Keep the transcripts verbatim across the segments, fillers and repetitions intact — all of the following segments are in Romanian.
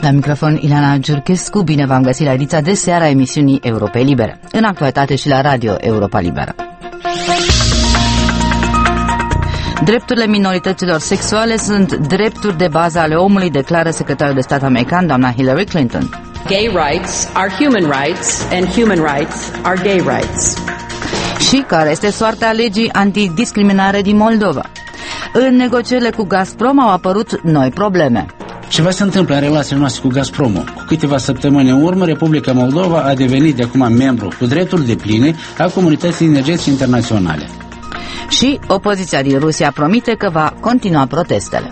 La microfon Ileana Giurchescu, bine v-am găsit la ediția de seară a emisiunii Europa Liberă, în actualitate și la Radio Europa Liberă. Drepturile minorităților sexuale sunt drepturi de bază ale omului, declară secretarul de stat american, doamna Hillary Clinton. Gay rights are human rights and human rights are gay rights. Și care este soarta legii antidiscriminare din Moldova? În negocierile cu Gazprom au apărut noi probleme. Ceva se întâmplă în relațiile noastre cu Gazpromul. Cu câteva săptămâni în urmă, Republica Moldova a devenit de acum membru cu drepturi depline a comunității energetice internaționale. Și opoziția din Rusia promite că va continua protestele.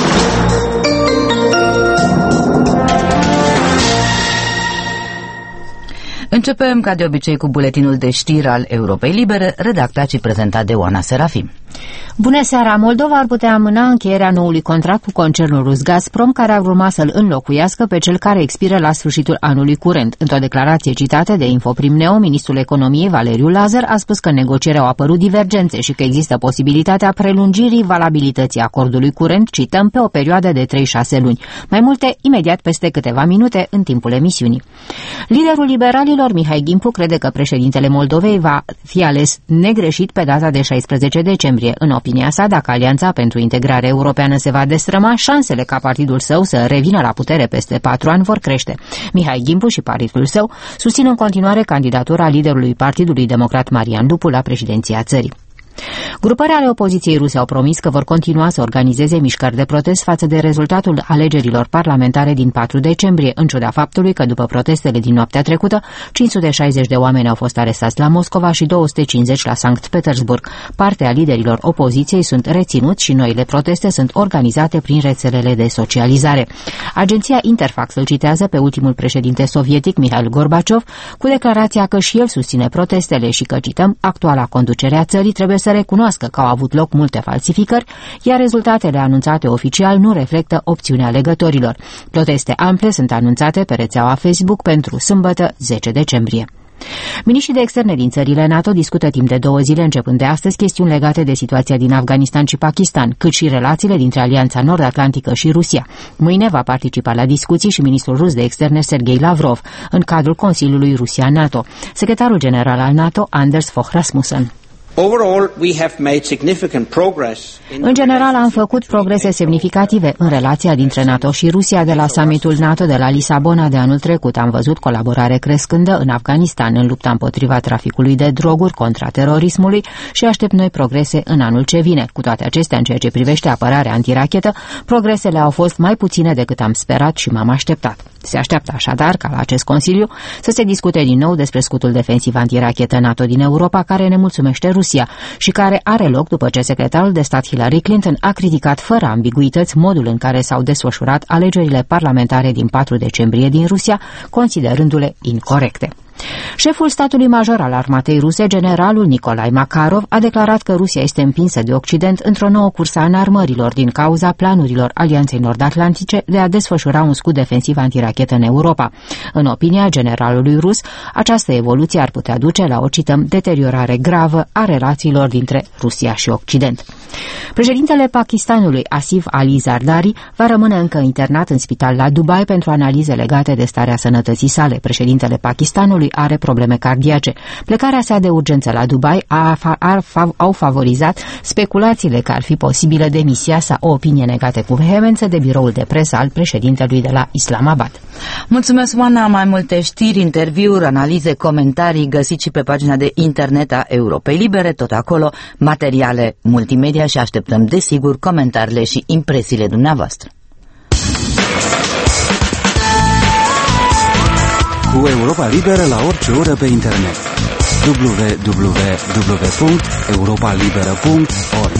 Începem, ca de obicei, cu buletinul de știri al Europei Libere, redactat și prezentat de Oana Serafim. Bună seara! Moldova ar putea amâna încheierea noului contract cu concernul rus Gazprom, care ar urma să-l înlocuiască pe cel care expiră la sfârșitul anului curent. Într-o declarație citată de Infoprim Neo, ministrul economiei Valeriu Lazar a spus că în negociere au apărut divergențe și că există posibilitatea prelungirii valabilității acordului curent, cităm, pe o perioadă de trei șase luni. Mai multe, imediat peste câteva minute, în timpul emisiunii. Liderul liberalilor, Mihai Gimpu, crede că președintele Moldovei va fi ales negreșit pe data de șaisprezece decembrie. În opinia sa, dacă Alianța pentru Integrare Europeană se va destrăma, șansele ca partidul său să revină la putere peste patru ani vor crește. Mihai Gimpu și partidul său susțin în continuare candidatura liderului Partidului Democrat Marian Lupu la președinția țării. Grupări ale opoziției ruse au promis că vor continua să organizeze mișcări de protest față de rezultatul alegerilor parlamentare din patru decembrie, în ciuda faptului că după protestele din noaptea trecută, cinci sute șaizeci de oameni au fost arestați la Moscova și două sute cincizeci la Sankt Petersburg. Partea liderilor opoziției sunt reținuți și noile proteste sunt organizate prin rețelele de socializare. Agenția Interfax îl citează pe ultimul președinte sovietic, Mihail Gorbaciov, cu declarația că și el susține protestele și că, cităm, actuala conducere a țării trebuie să să recunoască că au avut loc multe falsificări, iar rezultatele anunțate oficial nu reflectă opțiunea alegătorilor. Proteste ample sunt anunțate pe rețeaua Facebook pentru sâmbătă zece decembrie. Miniștrii de externe din țările NATO discută timp de două zile, începând de astăzi, chestiuni legate de situația din Afganistan și Pakistan, cât și relațiile dintre Alianța Nord-Atlantică și Rusia. Mâine va participa la discuții și ministrul rus de externe Sergei Lavrov, în cadrul Consiliului Rusia-NATO. Secretarul general al NATO, Anders Fogh Rasmussen. În general, am făcut progrese semnificative în relația dintre NATO și Rusia de la summitul NATO de la Lisabona de anul trecut. Am văzut colaborare crescândă în Afganistan în lupta împotriva traficului de droguri, contra terorismului și aștept noi progrese în anul ce vine. Cu toate acestea, în ceea ce privește apărarea antirachetă, progresele au fost mai puține decât am sperat și m-am așteptat. Se așteaptă așadar ca la acest Consiliu să se discute din nou despre scutul defensiv antirachetă NATO din Europa, care nemulțumește Rusia și care are loc după ce secretarul de stat Hillary Clinton a criticat fără ambiguități modul în care s-au desfășurat alegerile parlamentare din patru decembrie din Rusia, considerându-le incorecte. Șeful statului major al armatei ruse, generalul Nikolai Makarov, a declarat că Rusia este împinsă de Occident într-o nouă cursă a înarmărilor din cauza planurilor Alianței Nord-Atlantice de a desfășura un scut defensiv antirachetă în Europa. În opinia generalului rus, această evoluție ar putea duce la o, cităm, deteriorare gravă a relațiilor dintre Rusia și Occident. Președintele Pakistanului, Asif Ali Zardari, va rămâne încă internat în spital la Dubai pentru analize legate de starea sănătății sale. Președintele Pakistanului are probleme cardiace. Plecarea sa de urgență la Dubai a, a, a, au favorizat speculațiile că ar fi posibilă demisia sa, o opinie negată cu vehemență de biroul de presă al președintelui de la Islamabad. Mulțumesc, Oana. Mai multe știri, interviuri, analize, comentarii găsiți și pe pagina de internet a Europei Libere, tot acolo materiale multimedia și așteptăm, desigur, comentariile și impresiile dumneavoastră. Cu Europa Liberă la orice oră pe internet. w w w punct europa liberă punct org.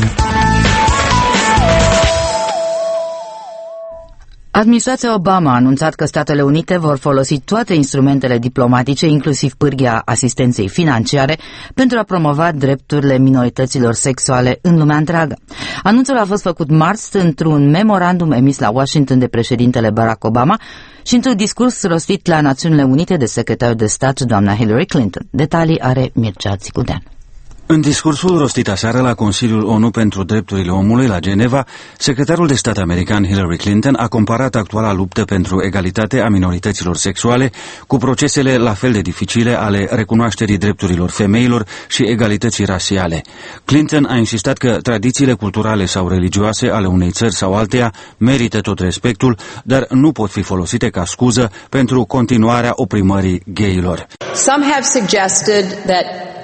Administrația Obama a anunțat că Statele Unite vor folosi toate instrumentele diplomatice, inclusiv pârghia asistenței financiare, pentru a promova drepturile minorităților sexuale în lumea întreagă. Anunțul a fost făcut marți într-un memorandum emis la Washington de președintele Barack Obama și într-un discurs rostit la Națiunile Unite de secretarul de stat, doamna Hillary Clinton. Detalii are Mircea Țicudean. În discursul rostit aseară la Consiliul ONU pentru Drepturile Omului la Geneva, secretarul de stat american Hillary Clinton a comparat actuala luptă pentru egalitate a minorităților sexuale cu procesele la fel de dificile ale recunoașterii drepturilor femeilor și egalității rasiale. Clinton a insistat că tradițiile culturale sau religioase ale unei țări sau alteia merită tot respectul, dar nu pot fi folosite ca scuză pentru continuarea oprimării gayilor. Some have suggested that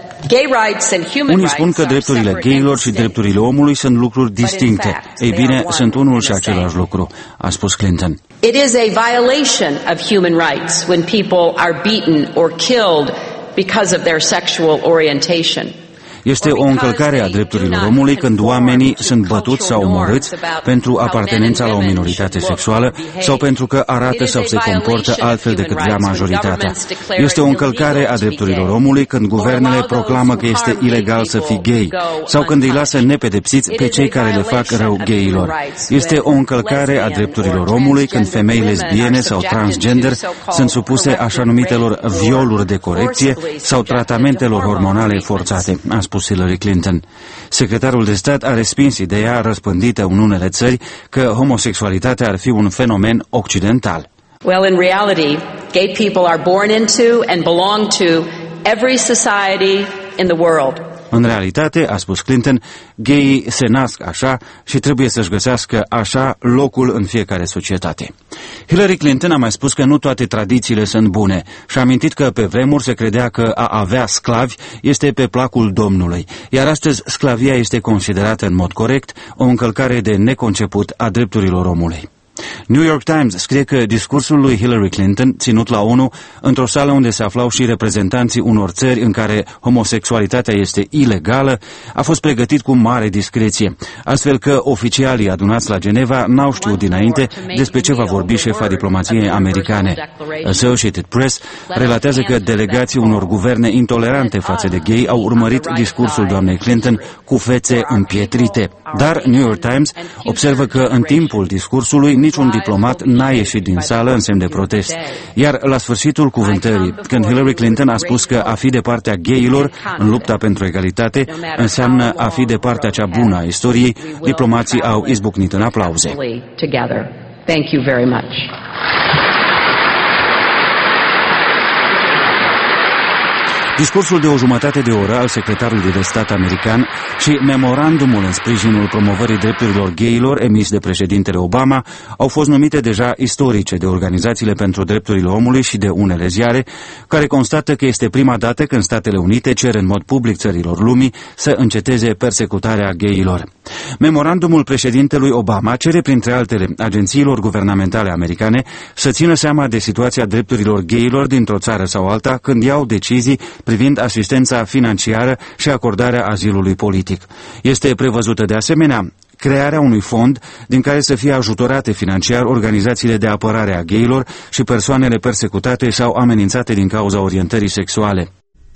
unii spun că drepturile gayilor și drepturile omului sunt lucruri distincte. Ei bine, sunt unul și același lucru, a spus Clinton. It is a violation of human rights when people are beaten or killed because of their sexual orientation. Este o încălcare a drepturilor omului când oamenii sunt bătuți sau omorâți pentru apartenența la o minoritate sexuală sau pentru că arată sau se comportă altfel decât vrea majoritatea. Este o încălcare a drepturilor omului când guvernele proclamă că este ilegal să fii gay sau când îi lasă nepedepsiți pe cei care le fac rău gayilor. Este o încălcare a drepturilor omului când femei lesbiene sau transgender sunt supuse așa numitelor violuri de corecție sau tratamentelor hormonale forțate, a spus Hillary Clinton. Secretarul de stat a respins ideea răspândită în unele țări că homosexualitatea ar fi un fenomen occidental. Well, in reality, gay people are born into and belong to every society in the world. În realitate, a spus Clinton, gayii se nasc așa și trebuie să-și găsească așa locul în fiecare societate. Hillary Clinton a mai spus că nu toate tradițiile sunt bune și a amintit că pe vremuri se credea că a avea sclavi este pe placul Domnului, iar astăzi sclavia este considerată în mod corect o încălcare de neconceput a drepturilor omului. New York Times scrie că discursul lui Hillary Clinton, ținut la ONU, într-o sală unde se aflau și reprezentanții unor țări în care homosexualitatea este ilegală, a fost pregătit cu mare discreție, astfel că oficialii adunați la Geneva n-au știut dinainte despre ce va vorbi șefa diplomației americane. Associated Press relatează că delegații unor guverne intolerante față de gay au urmărit discursul doamnei Clinton cu fețe împietrite. Dar New York Times observă că în timpul discursului niciun diplomat n-a ieșit din sală în semn de protest. Iar la sfârșitul cuvântării, când Hillary Clinton a spus că a fi de partea gayilor în lupta pentru egalitate înseamnă a fi de partea cea bună a istoriei, diplomații au izbucnit în aplauze. Thank you very much. Discursul de o jumătate de oră al secretarului de stat american și memorandumul în sprijinul promovării drepturilor gayilor emis de președintele Obama au fost numite deja istorice de organizațiile pentru drepturile omului și de unele ziare, care constată că este prima dată când Statele Unite cer în mod public țărilor lumii să înceteze persecutarea gayilor. Memorandumul președintelui Obama cere, printre altele, agențiilor guvernamentale americane să țină seama de situația drepturilor gayilor dintr-o țară sau alta când iau decizii privind asistența financiară și acordarea azilului politic. Este prevăzută de asemenea crearea unui fond din care să fie ajutorate financiar organizațiile de apărare a gayilor și persoanele persecutate sau amenințate din cauza orientării sexuale.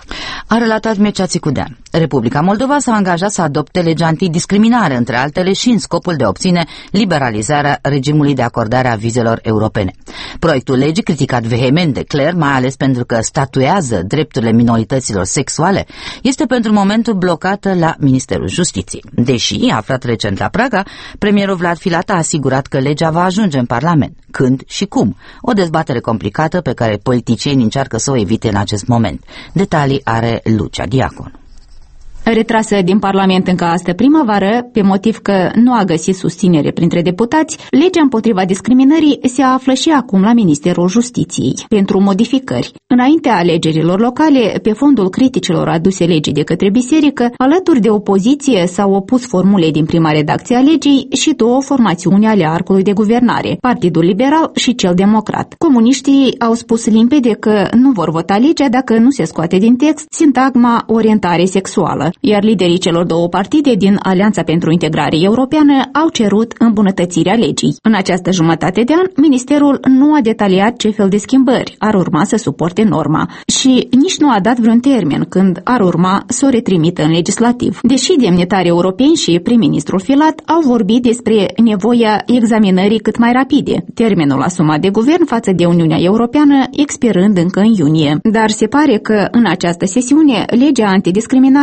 A relatat Mircea Țicudean. Republica Moldova s-a angajat să adopte legea antidiscriminare, între altele și în scopul de a obține liberalizarea regimului de acordare a vizelor europene. Proiectul legii, criticat vehement de Cler, mai ales pentru că statuează drepturile minorităților sexuale, este pentru momentul blocată la Ministerul Justiției. Deși, aflat recent la Praga, premierul Vlad Filat a asigurat că legea va ajunge în Parlament. Când și cum? O dezbatere complicată pe care politicienii încearcă să o evite în acest moment. Detalii are Lucia Diacon. Retrasă din Parlament încă astă primăvară, pe motiv că nu a găsit susținere printre deputați, legea împotriva discriminării se află și acum la Ministerul Justiției pentru modificări. Înaintea alegerilor locale, pe fondul criticilor aduse legii de către biserică, alături de opoziție s-au opus formulei din prima redacție a legii și două formațiuni ale arcului de guvernare, Partidul Liberal și cel Democrat. Comuniștii au spus limpede că nu vor vota legea dacă nu se scoate din text sintagma orientare sexuală, iar liderii celor două partide din Alianța pentru Integrare Europeană au cerut îmbunătățirea legii. În această jumătate de an, Ministerul nu a detaliat ce fel de schimbări ar urma să suporte norma și nici nu a dat vreun termen când ar urma să o retrimită în legislativ. Deși demnitarii europeni și prim-ministrul Filat au vorbit despre nevoia examinării cât mai rapide, termenul asumat de guvern față de Uniunea Europeană expirând încă în iunie. Dar se pare că în această sesiune legea antidiscriminare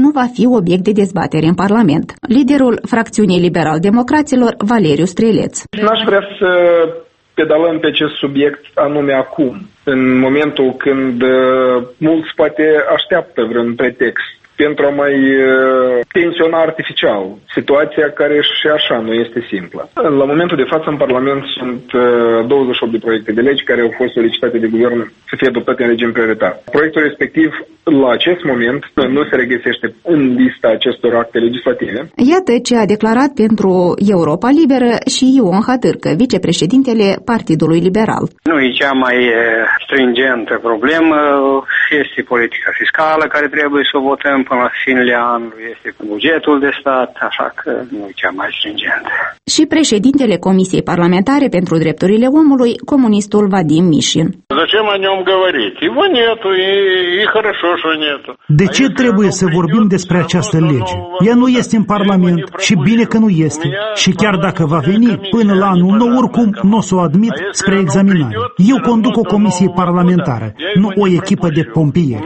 nu va fi obiect de dezbatere în Parlament. Liderul fracțiunii liberal-democraților, Valeriu Streleț. N-aș vrea să pedalăm pe acest subiect anume acum, în momentul când uh, mulți poate așteaptă vreun pretext pentru a mai uh, tensiona artificial situația care și așa nu este simplă. La momentul de față în Parlament sunt uh, douăzeci și opt de proiecte de legi care au fost solicitate de guvern să fie adoptate în regim prioritar. Proiectul respectiv, la acest moment, nu se regăsește în lista acestor acte legislative. Iată ce a declarat pentru Europa Liberă și Ion Hadârcă, vicepreședintele Partidului Liberal. Nu e cea mai stringentă problemă, este politica fiscală care trebuie să o votăm până la finele anului, este bugetul de stat, așa că nu e cea mai stringentă. Și președintele Comisiei Parlamentare pentru Drepturile Omului, comunistul Vadim Mișin. Zачем о нем говорить? Его нету, и, и хорошо, что нету. De ce trebuie să vorbim despre această lege? Ea nu este în Parlament și bine că nu este. Și chiar dacă va veni până la anul nou, oricum nu o să o admit spre examinare. Eu conduc o comisie parlamentară, nu o echipă de pompieri.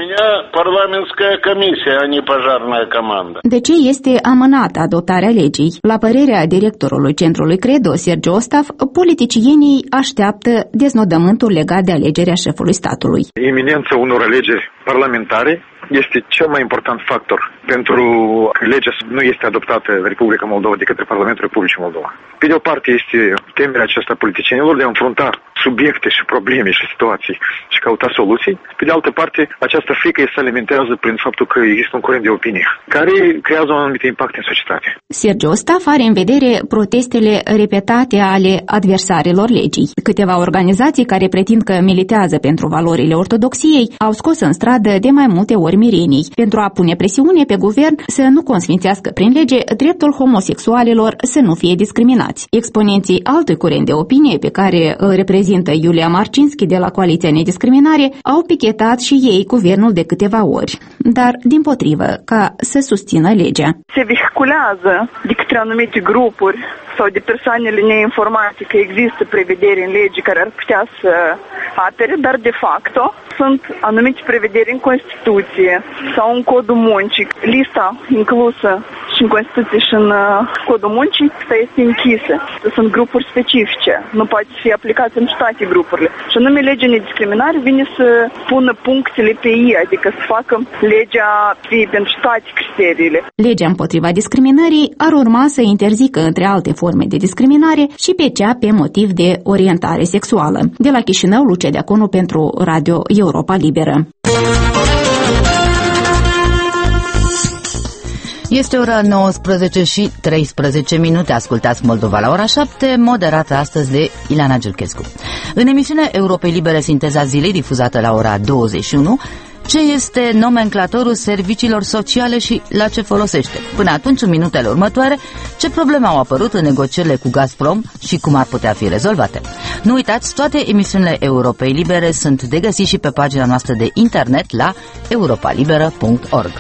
De ce este amânată adoptarea legii? La părerea directorului Centrului Credo, Sergiu Ostaf, politicienii așteaptă deznodământul legat de alegerea șefului statului. Iminența unor alegeri parlamentare este cel mai important factor pentru că legea nu este adoptată în Republica Moldova de către Parlamentul Republicii Moldova. Pe de o parte este temerea aceasta politicienilor de a înfrunta subiecte și probleme și situații și căuta soluții. Pe de altă parte, această frică se alimentează prin faptul că există un curent de opinie care creează un anumit impact în societate. Sergiu Ostaf are în vedere protestele repetate ale adversarilor legii. Câteva organizații care pretind că militează pentru valorile ortodoxiei au scos în stradă de mai multe ori mirenii pentru a pune presiune pe guvern să nu consfințească prin lege dreptul homosexualilor să nu fie discriminați. Exponenții altui curent de opinie pe care îl reprezintă Iulia Marcinski de la Coaliția Nediscriminare au pichetat și ei guvernul de câteva ori, dar dimpotrivă, ca să susțină legea. Se vehiculează de către anumite grupuri sau de persoanele neinformate că există prevederi în lege care ar putea să apere, dar de facto sunt anumite prevederi în Constituție sau în Codul Muncii. Lista inclusă și în Constituție și în Codul Muncii este închisă. Sunt grupuri specifice, nu poate fi aplicată în toate grupurile. Și anume legea nediscriminare vine să pună punctele pe I, adică să facă legea pentru toate criteriile. Legea împotriva discriminării ar urma să interzică între alte forme de discriminare și pe cea pe motiv de orientare sexuală. De la Chișinău, Lucia Deaconu pentru Radio Europa Liberă. Este ora nouăsprezece și treisprezece minute. Ascultați Moldova la ora șapte, moderată astăzi de Ileana Giurchescu. În emisiunea Europei Libere, sinteza zilei, difuzată la ora douăzeci și unu, ce este nomenclatorul serviciilor sociale și la ce folosește. Până atunci, în minutele următoare, ce probleme au apărut în negocierile cu Gazprom și cum ar putea fi rezolvate. Nu uitați, toate emisiunile Europei Libere sunt de găsit și pe pagina noastră de internet la europa liberă punct org.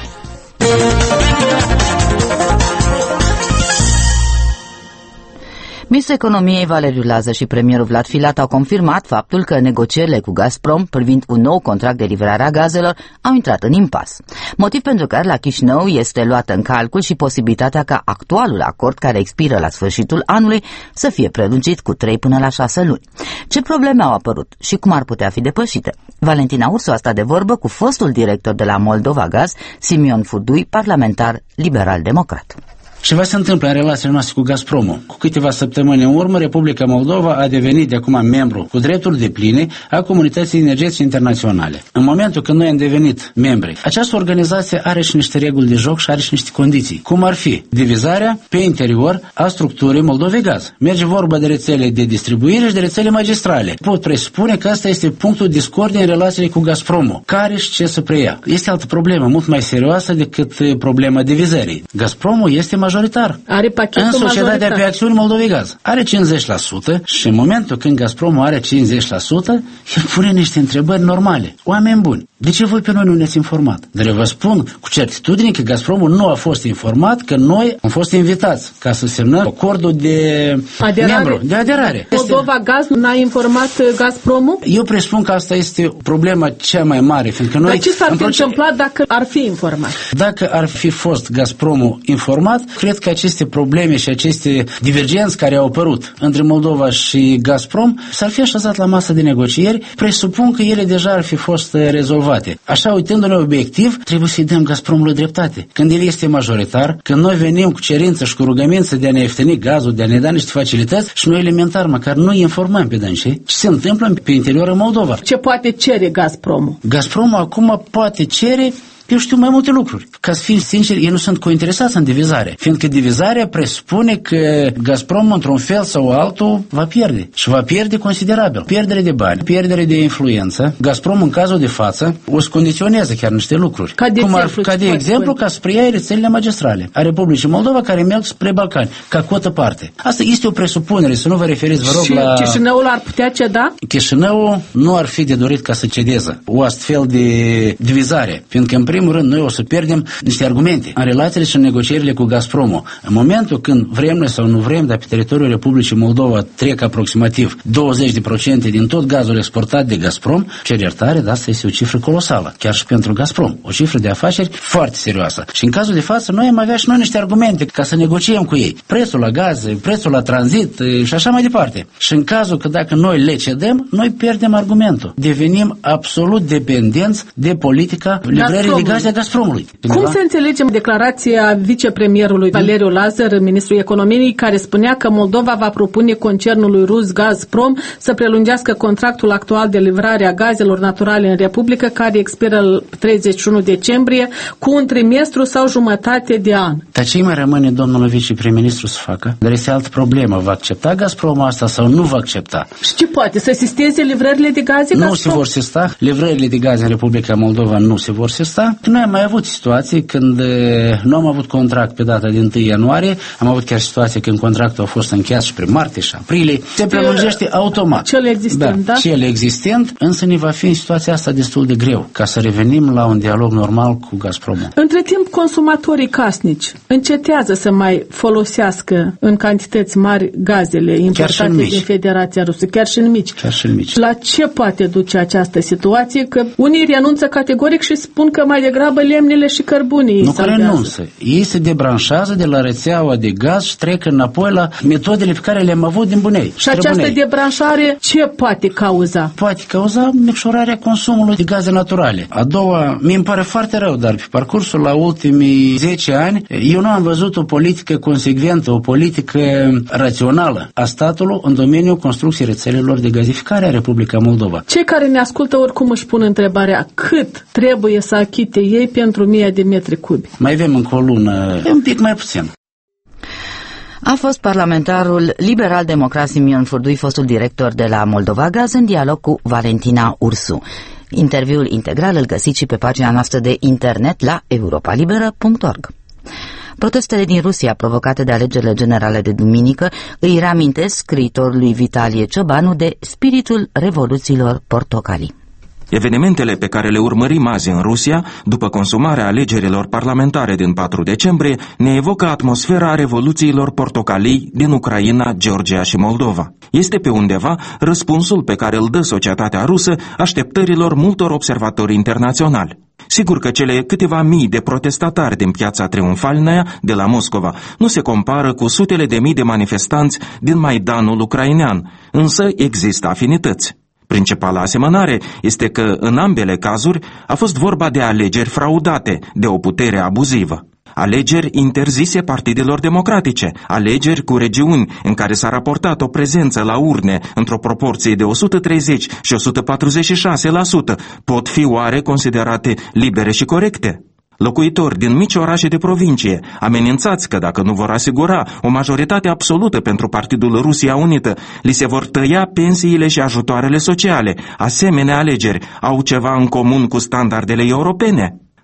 Ministrul Economiei Valeriu Lazar și premierul Vlad Filat au confirmat faptul că negocierile cu Gazprom privind un nou contract de livrare a gazelor au intrat în impas. Motiv pentru care la Chișinău este luată în calcul și posibilitatea ca actualul acord, care expiră la sfârșitul anului, să fie prelungit cu trei până la șase luni. Ce probleme au apărut și cum ar putea fi depășite? Valentina Ursu a stat de vorbă cu fostul director de la Moldova Gaz, Simion Furdui, parlamentar liberal-democrat. Ceva se întâmplă în relațiile noastre cu Gazpromul. Cu câteva săptămâni în urmă, Republica Moldova a devenit de acum membru cu drepturi depline a Comunității Energetice Internaționale. În momentul când noi am devenit membri, această organizație are și niște reguli de joc și are și niște condiții, cum ar fi divizarea pe interior a structurii Moldovei Gaz. Merge vorba de rețele de distribuire și de rețele magistrale. Pot presupune că asta este punctul discordiei în relațiile cu Gazpromul. Care și ce să preia? Este altă problemă, mult mai serioasă decât problema divizării. Gazpromul este majoritar. Are pachetul în societatea majoritar. pe acțiuni Moldovei Gaz. Are cincizeci la sută și în momentul când Gazpromul are cincizeci la sută, el pune niște întrebări normale. Oameni buni, De ce voi pe noi nu ne-ați informat? Dar eu vă spun cu certitudine că Gazpromul nu a fost informat, că noi am fost invitați ca să semnăm acordul de aderare. membru, de aderare. Moldova Gaz n-a informat Gazpromul? Eu presupun că asta este problema cea mai mare, fiindcă noi... Dar ce s-ar fi proces... întâmplat dacă ar fi informat? Dacă ar fi fost Gazpromul informat, cred că aceste probleme și aceste divergențe care au apărut între Moldova și Gazprom s-ar fi așezat la masă de negocieri, presupun că ele deja ar fi fost rezolvate. Așa, uitându-ne obiectiv, trebuie să-i dăm Gazpromului dreptate. Când el este majoritar, când noi venim cu cerință și cu rugămință de a ne ieftini gazul, de a ne da niște facilități și noi elementar, măcar nu informăm pe dânsii ce se întâmplă pe interiorul Moldova. Ce poate cere Gazpromul? Gazpromul acum poate cere, eu știu, mai multe lucruri. Ca să fim sinceri, ei nu sunt cointeresați în divizare, fiindcă divizarea presupune că Gazprom, într-un fel sau altul, va pierde. Și va pierde considerabil. Pierdere de bani, pierdere de influență. Gazprom, în cazul de față, o să condiționeze chiar niște lucruri. Ca de Cum ar, exemplu, ca de exemplu ca să preia rețelele magistrale a Republicii Moldova, care merg spre Balcani, ca cotă parte. Asta este o presupunere, să nu vă referiți, vă rog, și la... Chișinăul ar putea ceda? Chișinăul nu ar fi de dorit ca să cedeze o astfel de divizare, fiindcă, în primul rând, noi o să pierdem niște argumente în relațiile și în negocierile cu Gazpromul. În momentul când vrem noi sau nu vrem, dar pe teritoriul Republicii Moldova trec aproximativ douăzeci la sută din tot gazul exportat de Gazprom, cer iertare, dar asta este o cifră colosală, chiar și pentru Gazprom. O cifră de afaceri foarte serioasă. Și în cazul de față, noi am avea și noi niște argumente ca să negociem cu ei. Prețul la gaz, prețul la tranzit și așa mai departe. Și în cazul că dacă noi le cedăm, noi pierdem argumentul. Devenim absolut dependenți de politica livrării de gaze a Gazpromului. Cum să înțelegem declarația vicepremierului Valeriu Lazar, ministrul economiei, care spunea că Moldova va propune concernului rus Gazprom să prelungească contractul actual de livrare a gazelor naturale în Republică, care expiră treizeci și unu decembrie, cu un trimestru sau jumătate de an? Dar ce mai rămâne domnul viceprem-ministru să facă? Dar este altă problemă. Va accepta Gazprom asta sau nu va accepta? Și ce poate? Să sisteze livrările de gaze Gazprom? Nu se vor sista. Livrările de gaze în Republica Moldova nu se vor sista. Noi am mai avut situații când nu am avut contract pe data de întâi ianuarie, am avut chiar situații când contractul a fost încheiat și prin martie și aprilie. Se prelungește automat. Cel existent, da? da? Cel existent, însă ne va fi în situația asta destul de greu ca să revenim la un dialog normal cu Gazpromul. Între timp, consumatorii casnici încetează să mai folosească în cantități mari gazele importate din Federația Rusă, chiar și în mici. Chiar și în mici. La ce poate duce această situație? Că unii renunță categoric și spun că mai degrabă lemnele și cărbunii nu că renunță. Ei se debranșează de la rețeaua de gaz și trec înapoi la metodele pe care le-am avut din Bunei. Și această debranșare ce poate cauza? Poate cauza micșorarea consumului de gaze naturale. A doua, mi-mi pare foarte rău, dar pe parcursul la ultimii zece ani, eu nu am văzut o politică consecventă, o politică rațională a statului în domeniul construcției rețelelor de gazificare a Republica Moldova. Cei care ne ascultă oricum își pun întrebarea cât trebuie să achite ei pentru mie de metri cubi. Mai avem încă o lună, un pic mai puțin. A fost parlamentarul liberal-democrat Simion Furdui, fostul director de la Moldova Gaz, în dialog cu Valentina Ursu. Interviul integral îl găsiți și pe pagina noastră de internet la europa liberă punct org. Protestele din Rusia provocate de alegerile generale de duminică îi reamintesc scriitorului Vitalie Ciobanu de spiritul revoluțiilor portocalii. Evenimentele pe care le urmărim azi în Rusia, după consumarea alegerilor parlamentare din patru decembrie, ne evocă atmosfera revoluțiilor portocalii din Ucraina, Georgia și Moldova. Este pe undeva răspunsul pe care îl dă societatea rusă așteptărilor multor observatori internaționali. Sigur că cele câteva mii de protestatari din piața Triumfalnaia de la Moscova nu se compară cu sutele de mii de manifestanți din Maidanul ucrainean, însă există afinități. Principala asemănare este că în ambele cazuri a fost vorba de alegeri fraudate, de o putere abuzivă. Alegeri interzise partidelor democratice, alegeri cu regiuni în care s-a raportat o prezență la urne într-o proporție de o sută treizeci și o sută patruzeci și șase la sută, pot fi oare considerate libere și corecte? Locuitori din mici orașe de provincie, amenințați că dacă nu vor asigura o majoritate absolută pentru Partidul Rusia Unită, li se vor tăia pensiile și ajutoarele sociale. Asemenea alegeri au ceva în comun cu standardele europene?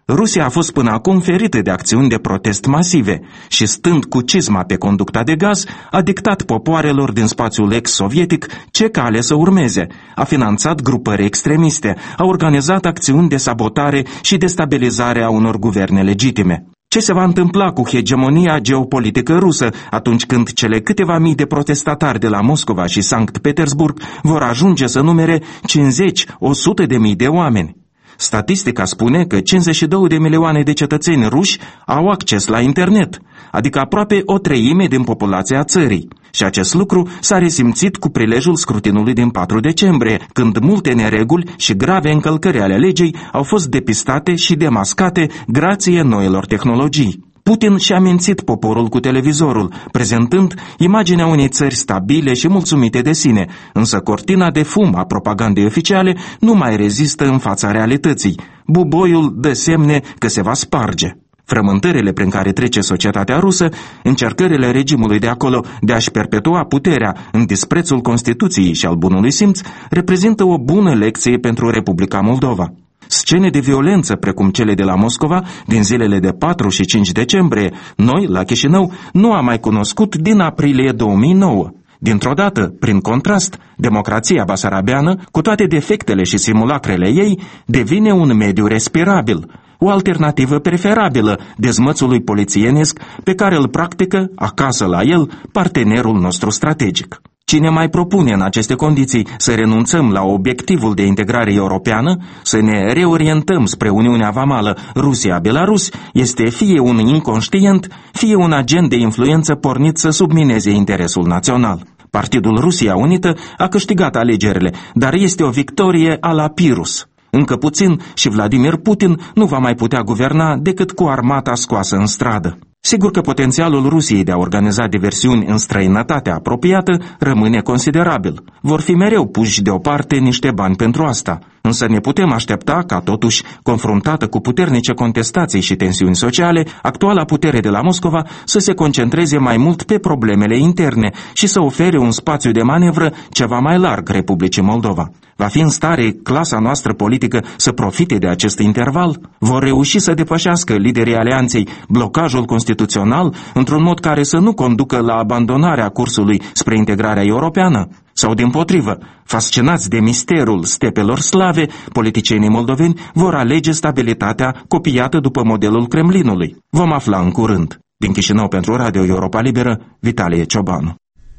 Rusia a fost până acum ferită de acțiuni de protest masive și, stând cu cizma pe conducta de gaz, a dictat popoarelor din spațiul ex-sovietic ce cale să urmeze, a finanțat grupări extremiste, a organizat acțiuni de sabotare și destabilizare a unor guverne legitime. Ce se va întâmpla cu hegemonia geopolitică rusă atunci când cele câteva mii de protestatari de la Moscova și Sankt Petersburg vor ajunge să numere cincizeci - o sută de mii de oameni? Statistica spune că cincizeci și două de milioane de cetățeni ruși au acces la internet, adică aproape o treime din populația țării. Și acest lucru s-a resimțit cu prilejul scrutinului din patru decembrie, când multe nereguli și grave încălcări ale legii au fost depistate și demascate grație noilor tehnologii. Putin și-a mințit poporul cu televizorul, prezentând imaginea unei țări stabile și mulțumite de sine, însă cortina de fum a propagandei oficiale nu mai rezistă în fața realității. Buboiul dă semne că se va sparge. Frământările prin care trece societatea rusă, încercările regimului de acolo de a-și perpetua puterea în disprețul Constituției și al bunului simț, reprezintă o bună lecție pentru Republica Moldova. Scene de violență precum cele de la Moscova din zilele de patru și cinci decembrie, noi, la Chișinău, nu am mai cunoscut din aprilie două mii nouă. Dintr-o dată, prin contrast, democrația basarabeană, cu toate defectele și simulacrele ei, devine un mediu respirabil, o alternativă preferabilă dezmățului polițienesc pe care îl practică, acasă la el, partenerul nostru strategic. Cine mai propune în aceste condiții să renunțăm la obiectivul de integrare europeană, să ne reorientăm spre Uniunea Vamală Rusia-Belarus, este fie un inconștient, fie un agent de influență pornit să submineze interesul național. Partidul Rusia Unită a câștigat alegerile, dar este o victorie a la Pirus. Încă puțin și Vladimir Putin nu va mai putea guverna decât cu armata scoasă în stradă. Sigur că potențialul Rusiei de a organiza diversiuni în străinătatea apropiată rămâne considerabil. Vor fi mereu puși deoparte niște bani pentru asta, însă ne putem aștepta ca totuși, confruntată cu puternice contestații și tensiuni sociale, actuala putere de la Moscova să se concentreze mai mult pe problemele interne și să ofere un spațiu de manevră ceva mai larg Republicii Moldova. Va fi în stare clasa noastră politică să profite de acest interval? Vor reuși să depășească liderii alianței blocajul constituțional într-un mod care să nu conducă la abandonarea cursului spre integrarea europeană? Sau dimpotrivă, fascinați de misterul stepelor slave, politicienii moldoveni vor alege stabilitatea copiată după modelul Kremlinului? Vom afla în curând. Din Chișinău pentru Radio Europa Liberă, Vitalie Ciobanu.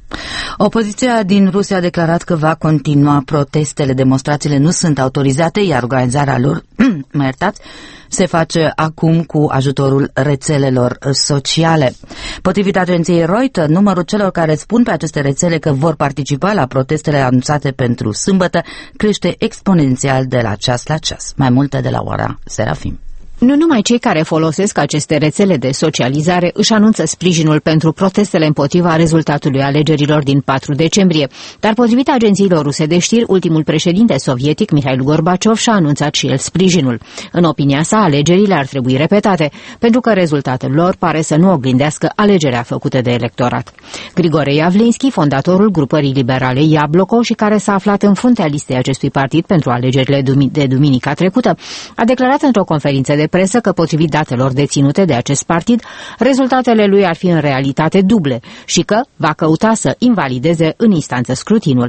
Opoziția din Rusia a declarat că va continua protestele. Demonstrațiile nu sunt autorizate, iar organizarea lor, mă iertați, se face acum cu ajutorul rețelelor sociale. Potrivit agenției Reuters, numărul celor care spun pe aceste rețele că vor participa la protestele anunțate pentru sâmbătă crește exponențial de la ceas la ceas. Mai multe de la ora Serafim. Nu numai cei care folosesc aceste rețele de socializare își anunță sprijinul pentru protestele împotriva rezultatului alegerilor din patru decembrie, dar potrivit agențiilor ruse de știri, ultimul președinte sovietic, Mihail Gorbaciov, și-a anunțat și el sprijinul. În opinia sa, alegerile ar trebui repetate, pentru că rezultatul lor pare să nu oglindească alegerea făcută de electorat. Grigore Yavlinski, fondatorul grupării liberale Iabloko și care s-a aflat în fruntea listei acestui partid pentru alegerile de duminica trecută, a declarat într-o conferință de presă că, potrivit datelor deținute de acest partid, rezultatele lui ar fi în realitate duble și că va căuta să invalideze în instanță scrutinul.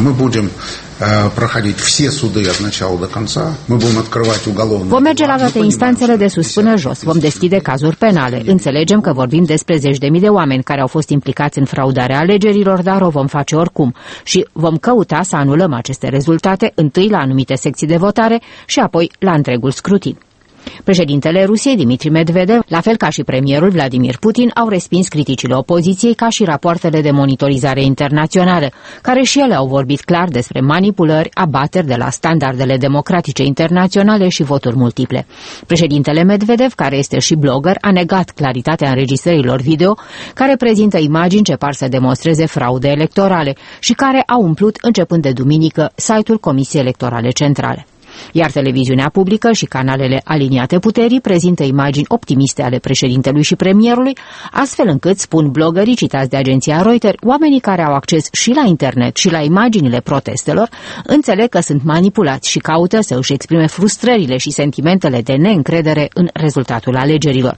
Vom merge la toate instanțele de sus până jos, vom deschide cazuri penale. Înțelegem că vorbim despre zeci de mii de oameni care au fost implicați în fraudarea alegerilor, dar o vom face oricum și vom căuta să anulăm aceste rezultate întâi la anumite secții de votare și apoi la întregul scrutin. Președintele Rusiei, Dmitri Medvedev, la fel ca și premierul Vladimir Putin, au respins criticile opoziției ca și rapoartele de monitorizare internaționale, care și ele au vorbit clar despre manipulări, abateri de la standardele democratice internaționale și voturi multiple. Președintele Medvedev, care este și blogger, a negat claritatea înregistrărilor video, care prezintă imagini ce par să demonstreze fraude electorale și care au umplut, începând de duminică, site-ul Comisiei Electorale Centrale. Iar televiziunea publică și canalele aliniate puterii prezintă imagini optimiste ale președintelui și premierului, astfel încât, spun blogării citați de agenția Reuters, oamenii care au acces și la internet și la imaginile protestelor înțeleg că sunt manipulați și caută să își exprime frustrările și sentimentele de neîncredere în rezultatul alegerilor.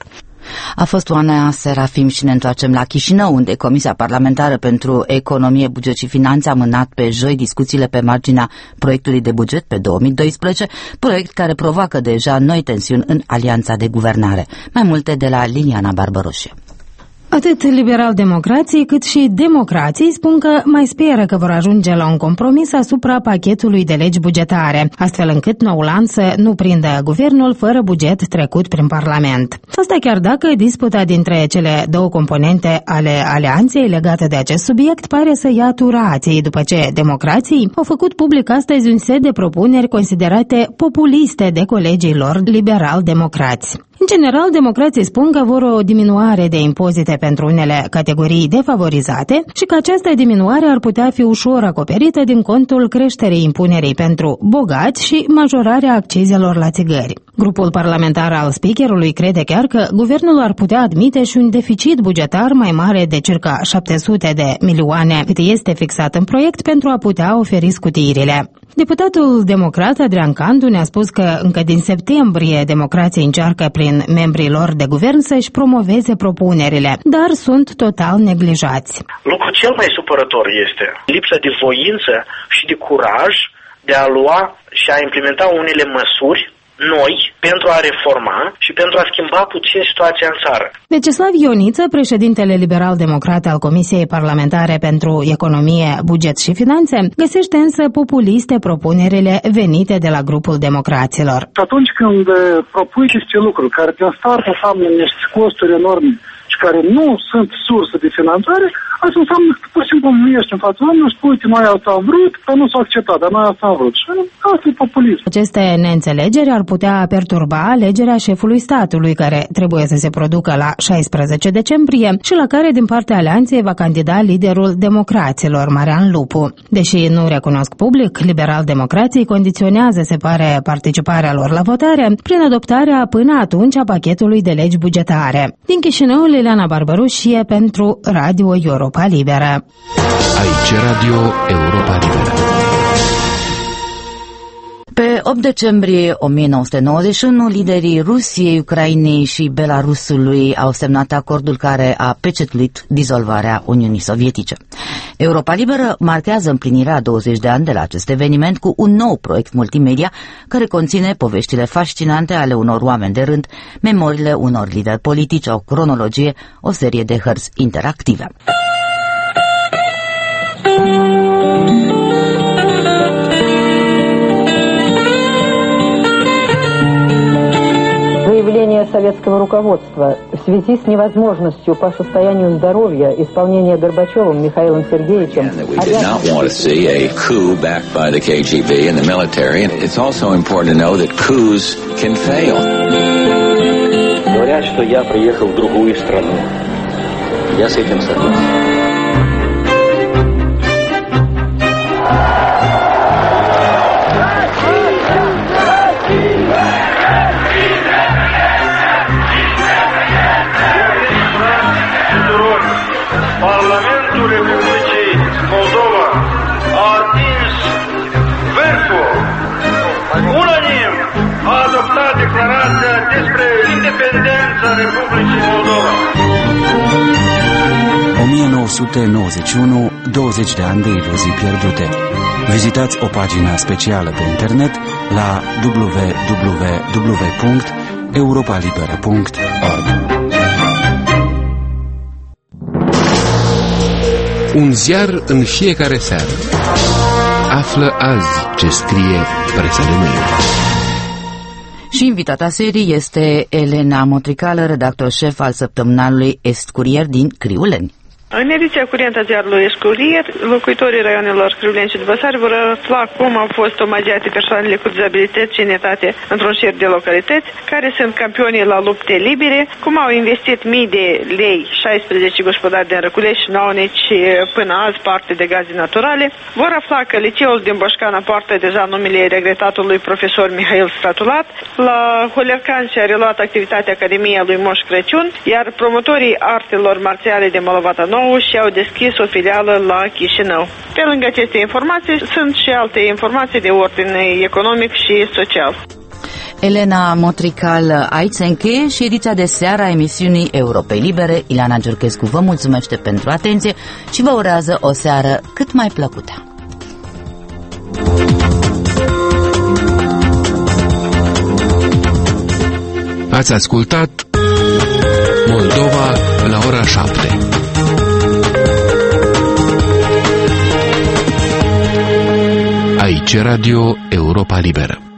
A fost Oana Serafim și ne întoarcem la Chișinău, unde Comisia Parlamentară pentru Economie, Buget și Finanțe a mânat pe joi discuțiile pe marginea proiectului de buget pe două mii doisprezece, proiect care provoacă deja noi tensiuni în alianța de guvernare. Mai multe de la Liliana Barbaroșie. Atât liberal-democrații cât și democrații spun că mai speră că vor ajunge la un compromis asupra pachetului de legi bugetare, astfel încât noul an să nu prindă guvernul fără buget trecut prin Parlament. Asta chiar dacă disputa dintre cele două componente ale alianței legate de acest subiect pare să ia turații, după ce democrații au făcut public astăzi un set de propuneri considerate populiste de colegii lor liberal-democrați. În general, democrații spun că vor o diminuare de impozite pentru unele categorii defavorizate și că această diminuare ar putea fi ușor acoperită din contul creșterii impunerii pentru bogați și majorarea accizelor la țigări. Grupul parlamentar al speakerului crede chiar că guvernul ar putea admite și un deficit bugetar mai mare de circa șapte sute de milioane, cât este fixat în proiect, pentru a putea oferi scutirile. Deputatul democrat Adrian Candu ne-a spus că încă din septembrie democrații încearcă prin membrii lor de guvern să-și promoveze propunerile, dar sunt total neglijați. Lucrul cel mai supărător este lipsa de voință și de curaj de a lua și a implementa unele măsuri noi pentru a reforma și pentru a schimba puțin situația în țară. Veceslav Ioniță, președintele liberal-democrat al Comisiei Parlamentare pentru Economie, Buget și Finanțe, găsește însă populiste propunerile venite de la grupul democraților. Atunci când propui niște lucruri care pe start înseamnă niște costuri enorme și care nu sunt sursă de finanțare, asta înseamnă că pur și simplu nu ești în fața oamenilor și spui, uite, noi asta am vrut, dar nu s-a acceptat, dar noi asta am vrut. Și asta e populism. Aceste neînțelegeri ar putea perturba alegerea șefului statului, care trebuie să se producă la șaisprezece decembrie și la care, din partea alianței, va candida liderul democraților, Marian Lupu. Deși nu recunosc public, liberal-democrații condiționează, se pare, participarea lor la votare prin adoptarea până atunci a pachetului de legi bugetare. Din Chișinău, Liliana Barbaroșie pentru Radio Europa Liberă. Aici Radio Europa Liberă. Pe opt decembrie o mie nouă sute nouăzeci și unu, liderii Rusiei, Ucrainei și Belarusului au semnat acordul care a pecetuit dizolvarea Uniunii Sovietice. Europa Liberă marchează împlinirea a douăzeci de ani de la acest eveniment cu un nou proiect multimedia care conține poveștile fascinante ale unor oameni de rând, memoriile unor lideri politici, o cronologie, o serie de hărți interactive. Заявление советского руководства в связи с невозможностью по состоянию здоровья исполнения Горбачевым Михаилом Сергеевичем. We did not want to see a coup backed by the K G B and the military. And it's also important to know that coups can fail. Говорят, что я приехал в другую страну. Я с этим согласен. Parlamentul Republicii Moldova a atins vârful. Unanim a adoptat declarația despre independența Republicii Moldova. o mie nouă sute nouăzeci și unu, douăzeci de ani de iluzii pierdute. Vizitați o pagină specială pe internet la w w w punct europa liberă punct org. Un ziar în fiecare seară. Află azi ce scrie presa de mâine. Și invitata serii este Elena Motricală, redactor șef al săptămânalului Est Curier din Criuleni. În ediția curentă a ziarului Escurier, locuitorii raionelor Crivleni și Dubăsari vor afla cum au fost omagiate persoanele cu dizabilități și netate într-un șir de localități, care sunt campionii la lupte libere, cum au investit mii de lei șaisprezece gospodari din Răculești și Naunici până azi parte de gaze naturale. Vor afla că liceul din Boșcana poartă deja numele regretatului profesor Mihail Stratulat. La Holercan și-a reluat activitatea Academia lui Moș Crăciun, iar promotorii artelor marțiale de Molovata Nou și-au deschis o filială la Chișinău. Pe lângă aceste informații, sunt și alte informații de ordine economic și social. Elena Motrical, aici se încheie și ediția de seară a emisiunii Europei Libere. Ileana Giurchescu vă mulțumește pentru atenție și vă urează o seară cât mai plăcută. Ați ascultat Moldova la ora șapte. Aici Radio Europa Liberă.